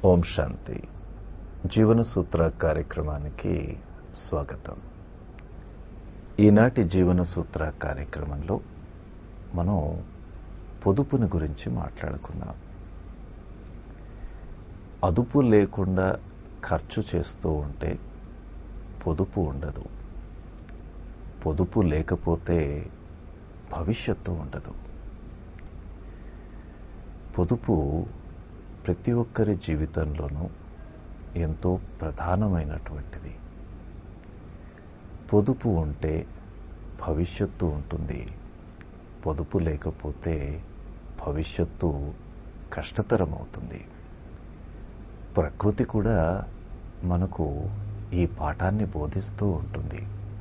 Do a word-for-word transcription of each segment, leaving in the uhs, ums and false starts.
ఓం శాంతి. జీవన సూత్ర కార్యక్రమానికి స్వాగతం. ఈనాటి జీవన సూత్ర కార్యక్రమంలో మనం పొదుపుని గురించి మాట్లాడుకుందాం. అదుపు లేకుండా ఖర్చు చేస్తూ ఉంటే పొదుపు ఉండదు. పొదుపు లేకపోతే భవిష్యత్తు ఉండదు. పొదుపు ప్రతి ఒక్కరి జీవితంలోనూ ఎంతో ప్రధానమైనటువంటిది. పొదుపు ఉంటే భవిష్యత్తు ఉంటుంది. పొదుపు లేకపోతే భవిష్యత్తు కష్టతరమవుతుంది. ప్రకృతి కూడా మనకు ఈ పాఠాన్ని బోధిస్తూ ఉంటుంది.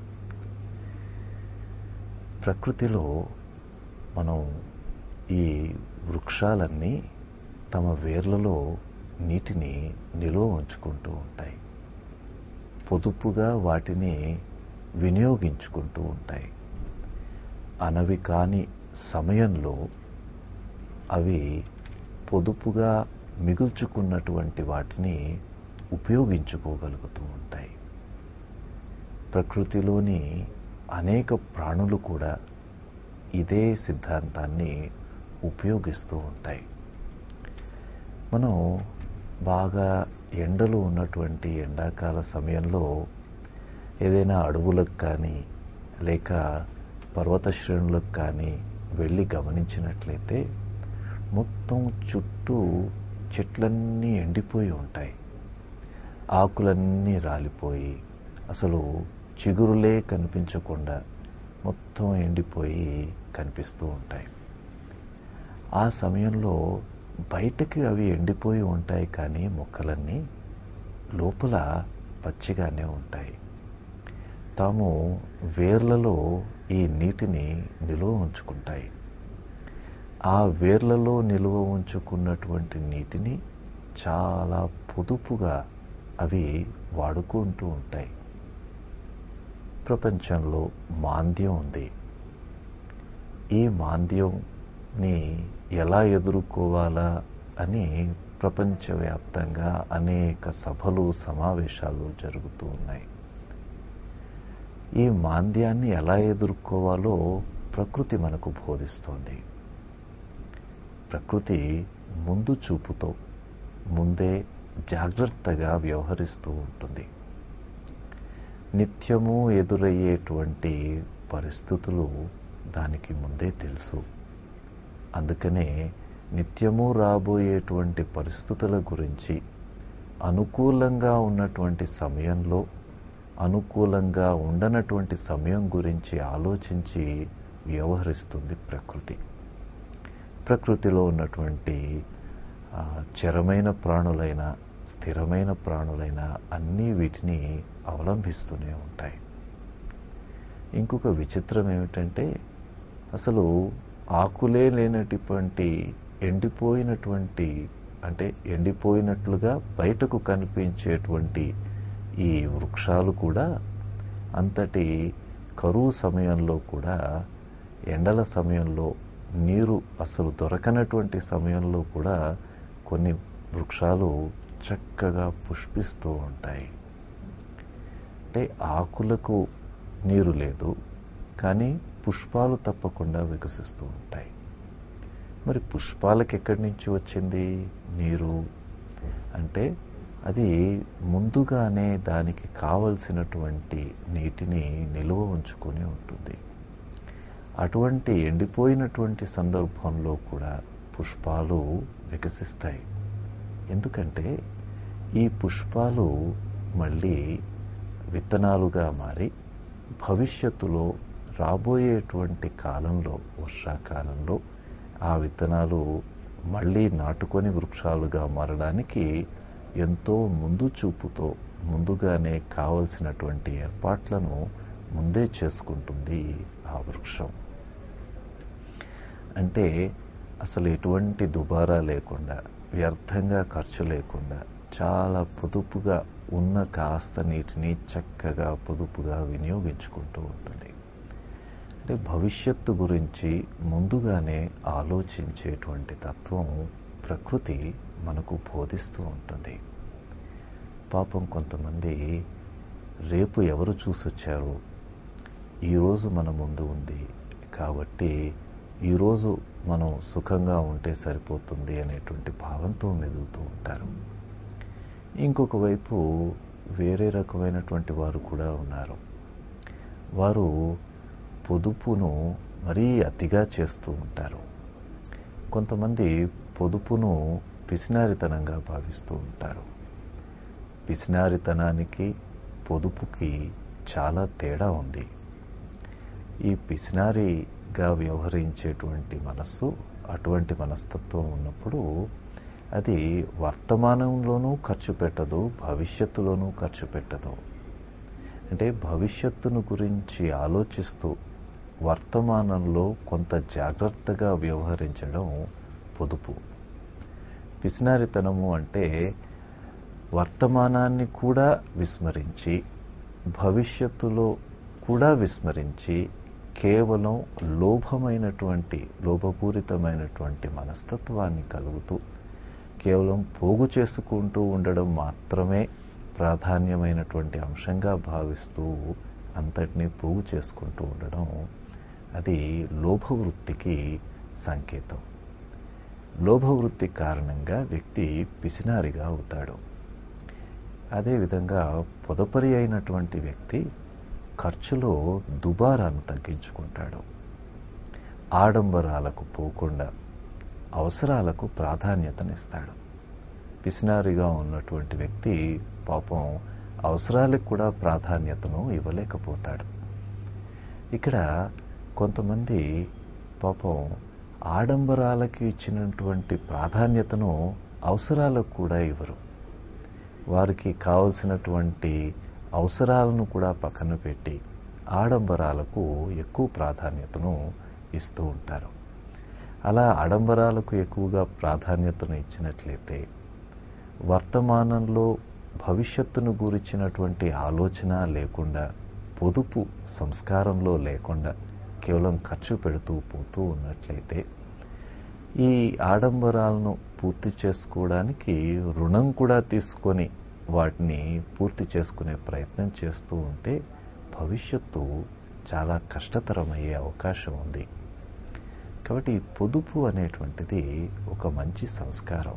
ప్రకృతిలో మనం ఈ వృక్షాలన్నీ తమ వేర్లలో నీటిని నిల్వ ఉంచుకుంటూ ఉంటాయి. పొదుపుగా వాటిని వినియోగించుకుంటూ ఉంటాయి. అనవి కాని సమయంలో అవి పొదుపుగా మిగుల్చుకున్నటువంటి వాటిని ఉపయోగించుకోగలుగుతూ ఉంటాయి. ప్రకృతిలోని అనేక ప్రాణులు కూడా ఇదే సిద్ధాంతాన్ని ఉపయోగిస్తూ ఉంటాయి. మనం బాగా ఎండలు ఉన్నటువంటి ఎండాకాల సమయంలో ఏదైనా అడవులకు కానీ లేక పర్వత శ్రేణులకు కానీ వెళ్ళి గమనించినట్లయితే మొత్తం చుట్టూ చెట్లన్నీ ఎండిపోయి ఉంటాయి. ఆకులన్నీ రాలిపోయి అసలు చిగురులే కనిపించకుండా మొత్తం ఎండిపోయి కనిపిస్తూ ఉంటాయి. ఆ సమయంలో బయటకి అవి ఎండిపోయి ఉంటాయి, కానీ మొక్కలన్నీ లోపల పచ్చిగానే ఉంటాయి. తాము వేర్లలో ఈ నీటిని నిల్వ ఉంచుకుంటాయి. ఆ వేర్లలో నిల్వ ఉంచుకున్నటువంటి నీటిని చాలా పొదుపుగా అవి వాడుకుంటూ ఉంటాయి. ప్రపంచంలో మాంద్యం ఉంది. ఈ మాంద్యంని ఎలా ఎదుర్కోవాలా అని ప్రపంచవ్యాప్తంగా అనేక సభలు సమావేశాలు జరుగుతూ ఉన్నాయి. ఈ మాంద్యాన్ని ఎలా ఎదుర్కోవాలో ప్రకృతి మనకు బోధిస్తోంది. ప్రకృతి ముందు చూపుతో ముందే జాగ్రత్తగా వ్యవహరిస్తూ ఉంటుంది. నిత్యము ఎదురయ్యేటువంటి పరిస్థితులు దానికి ముందే తెలుసు. అందుకనే నిత్యము రాబోయేటువంటి పరిస్థితుల గురించి అనుకూలంగా ఉన్నటువంటి సమయంలో అనుకూలంగా ఉండనటువంటి సమయం గురించి ఆలోచించి వ్యవహరిస్తుంది ప్రకృతి. ప్రకృతిలో ఉన్నటువంటి చరమైన ప్రాణులైన స్థిరమైన ప్రాణులైన అన్నీ వీటిని అవలంబిస్తూనే ఉంటాయి. ఇంకొక విచిత్రం ఏమిటంటే అసలు ఆకులే లేనటువంటి ఎండిపోయినటువంటి అంటే ఎండిపోయినట్లుగా బయటకు కనిపించేటువంటి ఈ వృక్షాలు కూడా అంతటి కరువు సమయంలో కూడా ఎండల సమయంలో నీరు అసలు దొరకనటువంటి సమయంలో కూడా కొన్ని వృక్షాలు చక్కగా పుష్పిస్తూ ఉంటాయి. అంటే ఆకులకు నీరు లేదు, కానీ పుష్పాలు తప్పకుండా వికసిస్తూ ఉంటాయి. మరి పుష్పాలకు ఎక్కడి నుంచి వచ్చింది నీరు అంటే అది ముందుగానే దానికి కావలసినటువంటి నీటిని నిల్వ ఉంచుకొని ఉంటుంది. అటువంటి ఎండిపోయినటువంటి సందర్భంలో కూడా పుష్పాలు వికసిస్తాయి. ఎందుకంటే ఈ పుష్పాలు మళ్ళీ విత్తనాలుగా మారి భవిష్యత్తులో రాబోయేటువంటి కాలంలో వర్షాకాలంలో ఆ విత్తనాలు మళ్ళీ నాటుకొని వృక్షాలుగా మారడానికి ఎంతో ముందు చూపుతో ముందుగానే కావలసినటువంటి ఏర్పాట్లను ముందే చేసుకుంటుంది ఆ వృక్షం. అంటే అసలు ఎటువంటి దుబారా లేకుండా వ్యర్థంగా ఖర్చు లేకుండా చాలా పొదుపుగా ఉన్న కాస్త నీటిని చక్కగా పొదుపుగా వినియోగించుకుంటూ ఉంటుంది. అంటే భవిష్యత్తు గురించి ముందుగానే ఆలోచించేటువంటి తత్వం ప్రకృతి మనకు బోధిస్తూ ఉంటుంది. పాపం కొంతమంది రేపు ఎవరు చూసొచ్చారు, ఈరోజు మన ముందు ఉంది కాబట్టి ఈరోజు మనం సుఖంగా ఉంటే సరిపోతుంది అనేటువంటి భావంతో మెదులుతూ ఉంటారు. ఇంకొక వైపు వేరే రకమైనటువంటి వారు కూడా ఉన్నారు. వారు పొదుపును మరీ అతిగా చేస్తూ ఉంటారు. కొంతమంది పొదుపును పిసినారితనంగా భావిస్తూ ఉంటారు. పిసినారితనానికి పొదుపుకి చాలా తేడా ఉంది. ఈ పిసినారిగా వ్యవహరించేటువంటి మనస్సు, అటువంటి మనస్తత్వం ఉన్నప్పుడు అది వర్తమానంలోనూ ఖర్చు పెట్టదు, భవిష్యత్తులోనూ ఖర్చు పెట్టదు. అంటే భవిష్యత్తును గురించి ఆలోచిస్తూ వర్తమానంలో కొంత జాగ్రత్తగా వ్యవహరించడం పొదుపు. పిసినారితనము అంటే వర్తమానాన్ని కూడా విస్మరించి, భవిష్యత్తులో కూడా విస్మరించి, కేవలం లోభమైనటువంటి లోభపూరితమైనటువంటి మనస్తత్వాన్ని కలుగుతూ కేవలం పోగు చేసుకుంటూ ఉండడం మాత్రమే ప్రాధాన్యమైనటువంటి అంశంగా భావిస్తూ అంతటినీ పోగు చేసుకుంటూ ఉండడం, అది లోభవృత్తికి సంకేతం. లోభవృత్తి కారణంగా వ్యక్తి పిసినారిగా అవుతాడు. అదేవిధంగా పొదపరి అయినటువంటి వ్యక్తి ఖర్చులో దుబారాను తగ్గించుకుంటాడు. ఆడంబరాలకు పోకుండా అవసరాలకు ప్రాధాన్యతనిస్తాడు. పిసినారిగా ఉన్నటువంటి వ్యక్తి పాపం అవసరాలకు కూడా ప్రాధాన్యతను ఇవ్వలేకపోతాడు. ఇక్కడ కొంతమంది పాపం ఆడంబరాలకి ఇచ్చినటువంటి ప్రాధాన్యతను అవసరాలకు కూడా ఇవ్వరు. వారికి కావలసినటువంటి అవసరాలను కూడా పక్కన పెట్టి ఆడంబరాలకు ఎక్కువ ప్రాధాన్యతను ఇస్తూ ఉంటారు. అలా ఆడంబరాలకు ఎక్కువగా ప్రాధాన్యతను ఇచ్చినట్లయితే వర్తమానంలో భవిష్యత్తును గురించినటువంటి ఆలోచన లేకుండా, పొదుపు సంస్కారంలో లేకుండా కేవలం ఖర్చు పెడుతూ పోతూ ఉన్నట్లయితే ఈ ఆడంబరాలను పూర్తి చేసుకోవడానికి రుణం కూడా తీసుకొని వాటిని పూర్తి చేసుకునే ప్రయత్నం చేస్తూ ఉంటే భవిష్యత్తు చాలా కష్టతరమయ్యే అవకాశం ఉంది. కాబట్టి పొదుపు అనేటువంటిది ఒక మంచి సంస్కారం.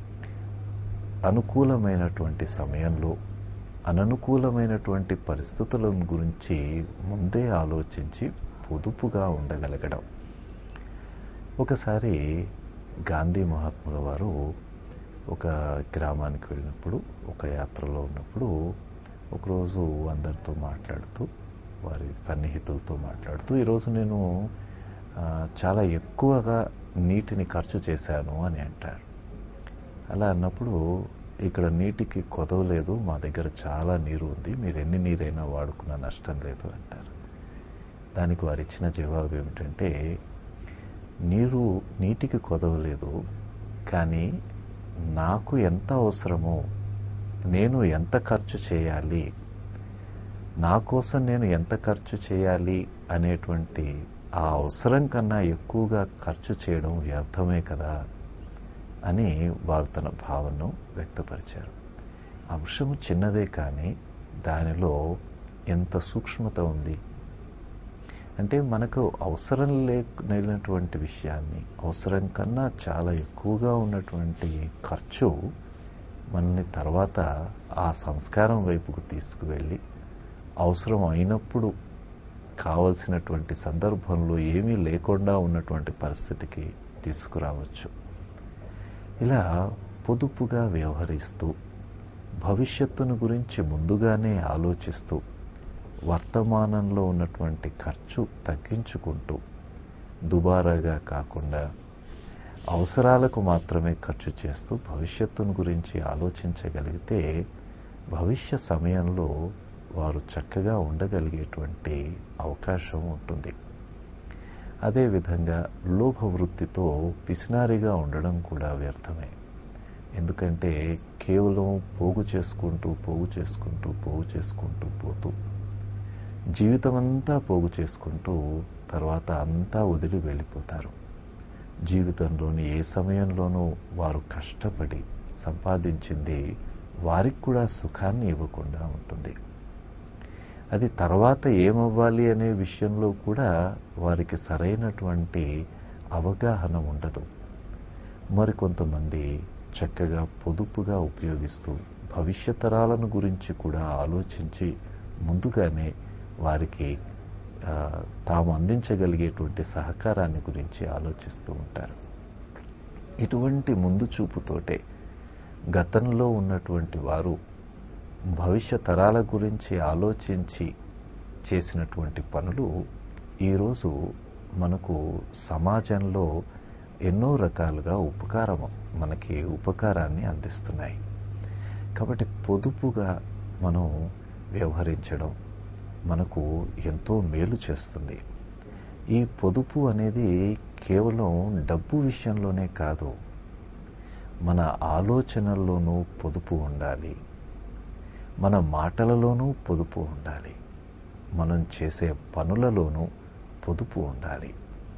అనుకూలమైనటువంటి సమయంలో అననుకూలమైనటువంటి పరిస్థితుల గురించి ముందే ఆలోచించి పొదుపుగా ఉండగలగడం. ఒకసారి గాంధీ మహాత్ముల వారు ఒక గ్రామానికి వెళ్ళినప్పుడు, ఒక యాత్రలో ఉన్నప్పుడు ఒకరోజు అందరితో మాట్లాడుతూ, వారి సన్నిహితులతో మాట్లాడుతూ, ఈరోజు నేను చాలా ఎక్కువగా నీటిని ఖర్చు చేశాను అని అంటారు. అలా అన్నప్పుడు, ఇక్కడ నీటికి కొదవ లేదు, మా దగ్గర చాలా నీరు ఉంది, మీరు ఎన్ని నీరైనా వాడుకున్న నష్టం లేదు అంటారు. దానికి వారు ఇచ్చిన జవాబు ఏమిటంటే, నీరు నీటికి కొదవ లేదు, కానీ నాకు ఎంత అవసరమో, నేను ఎంత ఖర్చు చేయాలి, నా కోసం నేను ఎంత ఖర్చు చేయాలి అనేటువంటి ఆ అవసరం కన్నా ఎక్కువగా ఖర్చు చేయడం వ్యర్థమే కదా అని వారు తన భావనను వ్యక్తపరిచారు. అంశము చిన్నదే, కానీ దానిలో ఎంత సూక్ష్మత ఉంది. అంటే మనకు అవసరం లేనటువంటి విషయాన్ని, అవసరం కన్నా చాలా ఎక్కువగా ఉన్నటువంటి ఖర్చు మనల్ని తర్వాత ఆ సంస్కారం వైపుకు తీసుకువెళ్ళి అవసరం అయినప్పుడు కావలసినటువంటి సందర్భంలో ఏమీ లేకుండా ఉన్నటువంటి పరిస్థితికి తీసుకురావచ్చు. ఇలా పొదుపుగా వ్యవహరిస్తూ, భవిష్యత్తును గురించి ముందుగానే ఆలోచిస్తూ, వర్తమానంలో ఉన్నటువంటి ఖర్చు తగ్గించుకుంటూ, దుబారాగా కాకుండా అవసరాలకు మాత్రమే ఖర్చు చేస్తూ భవిష్యత్తును గురించి ఆలోచించగలిగితే భవిష్య సమయంలో వారు చక్కగా ఉండగలిగేటువంటి అవకాశం ఉంటుంది. అదేవిధంగా లోభవృత్తితో పిసినారిగా ఉండడం కూడా వ్యర్థమే. ఎందుకంటే కేవలం పోగు చేసుకుంటూ పోగు చేసుకుంటూ పోగు చేసుకుంటూ పోతూ జీవితం అంతా పోగు చేసుకుంటూ తర్వాత అంతా వదిలి వెళ్ళిపోతారు. జీవితంలోని ఏ సమయంలోనూ వారు కష్టపడి సంపాదించింది వారికి కూడా సుఖాన్ని ఇవ్వకుండా ఉంటుంది. అది తర్వాత ఏమవ్వాలి అనే విషయంలో కూడా వారికి సరైనటువంటి అవగాహన ఉండదు. మరికొంతమంది చక్కగా పొదుపుగా ఉపయోగిస్తూ భవిష్యత్ తరాలను గురించి కూడా ఆలోచించి ముందుగానే వారికి తాము అందించగలిగేటువంటి సహకారాన్ని గురించి ఆలోచిస్తూ ఉంటారు. ఇటువంటి ముందు చూపుతోటే గతంలో ఉన్నటువంటి వారు భవిష్యత్ తరాల గురించి ఆలోచించి చేసినటువంటి పనులు ఈరోజు మనకు సమాజంలో ఎన్నో రకాలుగా ఉపకారం మనకి ఉపకారాన్ని అందిస్తున్నాయి. కాబట్టి పొదుపుగా మనం వ్యవహరించడం మనకు ఎంతో మేలు చేస్తుంది. ఈ పొదుపు అనేది కేవలం డబ్బు విషయంలోనే కాదు, మన ఆలోచనల్లోనూ పొదుపు ఉండాలి, మన మాటలలోనూ పొదుపు ఉండాలి, మనం చేసే పనులలోనూ పొదుపు ఉండాలి.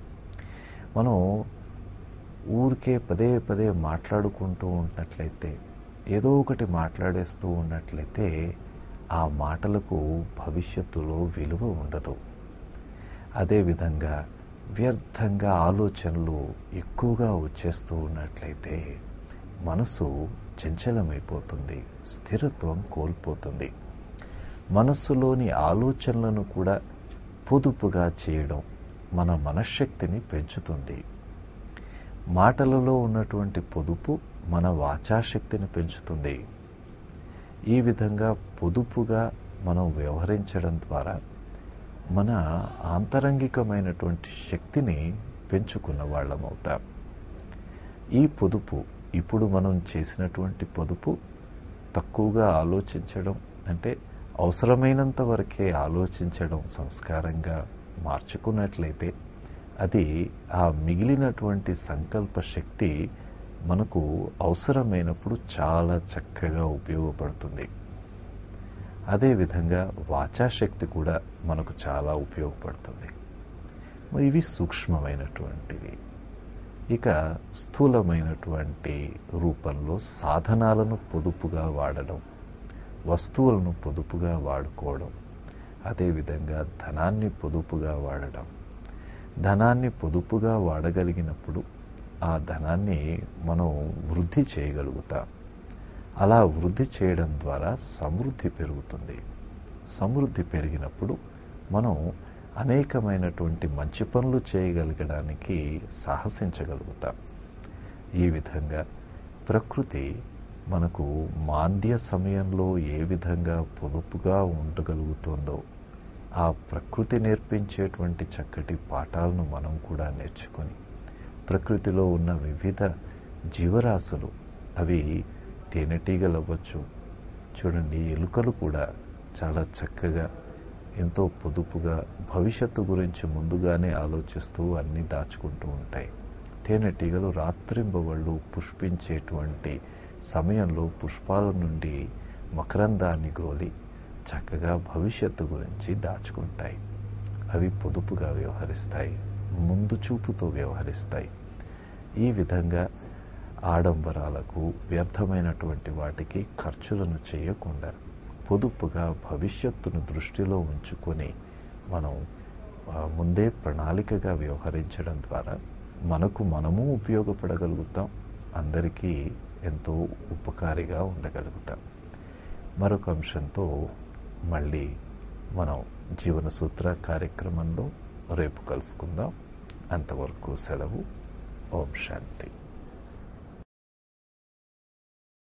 మనం ఊరికే పదే పదే మాట్లాడుకుంటూ ఉన్నట్లయితే, ఏదో ఒకటి మాట్లాడేస్తూ ఉన్నట్లయితే ఆ మాటలకు భవిష్యత్తులో విలువ ఉండదు. అదేవిధంగా వ్యర్థంగా ఆలోచనలు ఎక్కువగా వచ్చేస్తూ ఉన్నట్లయితే మనసు చంచలమైపోతుంది, స్థిరత్వం కోల్పోతుంది. మనస్సులోని ఆలోచనలను కూడా పొదుపుగా చేయడం మన మనశ్శక్తిని పెంచుతుంది. మాటలలో ఉన్నటువంటి పొదుపు మన వాచాశక్తిని పెంచుతుంది. ఈ విధంగా పొదుపుగా మనం వ్యవహరించడం ద్వారా మన ఆంతరంగికమైనటువంటి శక్తిని పెంచుకున్న వాళ్ళమవుతాం. ఈ పొదుపు ఇప్పుడు మనం చేసినటువంటి పొదుపు తక్కువగా ఆలోచించడం, అంటే అవసరమైనంత వరకే ఆలోచించడం సంస్కారంగా మార్చుకున్నట్లయితే అది ఆ మిగిలినటువంటి సంకల్ప శక్తి మనకు అవసరమైనప్పుడు చాలా చక్కగా ఉపయోగపడుతుంది. అదేవిధంగా వాచాశక్తి కూడా మనకు చాలా ఉపయోగపడుతుంది. మరి ఇవి సూక్ష్మమైనటువంటివి. ఇక స్థూలమైనటువంటి రూపంలో సాధనాలను పొదుపుగా వాడడం, వస్తువులను పొదుపుగా వాడుకోవడం, అదేవిధంగా ధనాన్ని పొదుపుగా వాడడం. ధనాన్ని పొదుపుగా వాడగలిగినప్పుడు ఆ ధనాన్ని మనం వృద్ధి చేయగలుగుతాం. అలా వృద్ధి చేయడం ద్వారా సమృద్ధి పెరుగుతుంది. సమృద్ధి పెరిగినప్పుడు మనం అనేకమైనటువంటి మంచి పనులు చేయగలగడానికి సాహసించగలుగుతాం. ఈ విధంగా ప్రకృతి మనకు మాంద్య సమయంలో ఏ విధంగా పొదుపుగా ఉండగలుగుతుందో ఆ ప్రకృతి నేర్పించేటువంటి చక్కటి పాఠాలను మనం కూడా నేర్చుకొని ప్రకృతిలో ఉన్న వివిధ జీవరాశులు, అవి తేనెటీగలు అవ్వచ్చు, చూడండి ఎలుకలు కూడా చాలా చక్కగా ఎంతో పొదుపుగా భవిష్యత్తు గురించి ముందుగానే ఆలోచిస్తూ అన్నీ దాచుకుంటూ ఉంటాయి. తేనెటీగలు రాత్రింబవళ్ళు పుష్పించేటువంటి సమయంలో పుష్పాల నుండి మకరందాన్ని గోలి చక్కగా భవిష్యత్తు గురించి దాచుకుంటాయి. అవి పొదుపుగా వ్యవహరిస్తాయి, ముందు చూపుతో వ్యవహరిస్తాయి. ఈ విధంగా ఆడంబరాలకు, వ్యర్థమైనటువంటి వాటికి ఖర్చులను చేయకుండా పొదుపుగా భవిష్యత్తును దృష్టిలో ఉంచుకొని మనం ముందే ప్రణాళికగా వ్యవహరించడం ద్వారా మనకు మనము ఉపయోగపడగలుగుతాం, అందరికీ ఎంతో ఉపకారిగా ఉండగలుగుతాం. మరొక అంశంతో మళ్ళీ మనం జీవన సూత్ర కార్యక్రమంలో రేపు కలుసుకుందాం. అంతవరకు సెలవు. ఓం శాంతి.